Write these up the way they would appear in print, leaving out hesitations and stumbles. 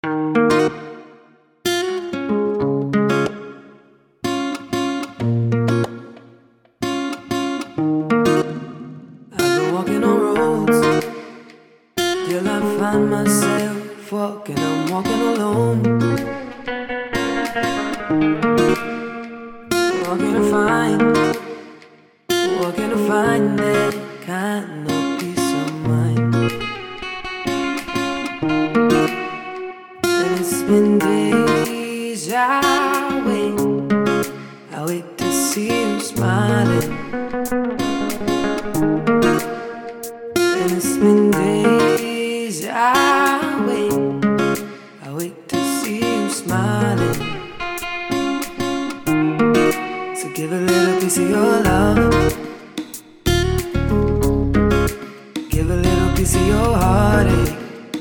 been walking on roads till I find myself walking. I'm walking alone, walking to find that kind of peace of mind. And it's been days I wait to see you smiling. And it's been days I wait to see you smiling. So give a little piece of your love, give a little piece of your heartache,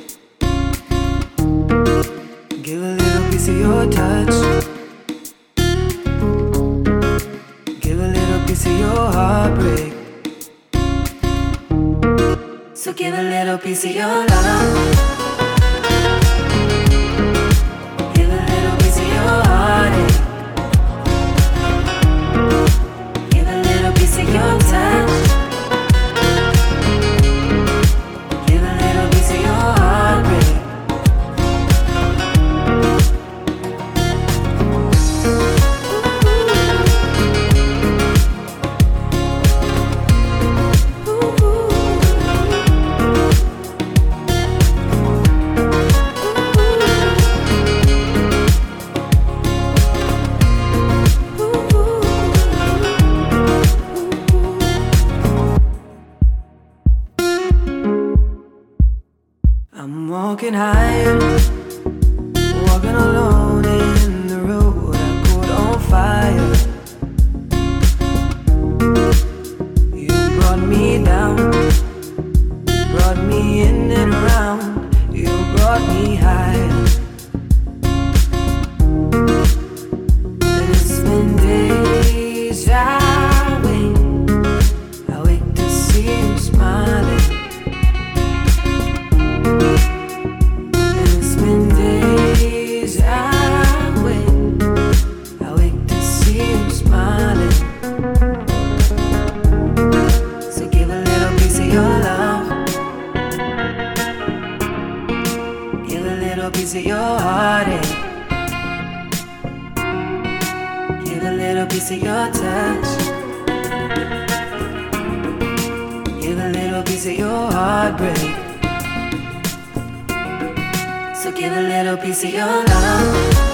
give a little piece of your touch, give a little piece of your heartbreak. So give a little piece of your love, give a little piece of your heartache, give a little piece of your touch, give a little piece of your heartbreak. I'm walking higher, walking alone in the road I caught on fire. You brought me down, brought me in and around. You brought me higher. And it's been days I wait to see you smiling. Piece of your heartache, give a little piece of your touch, give a little piece of your heartbreak. So give a little piece of your love.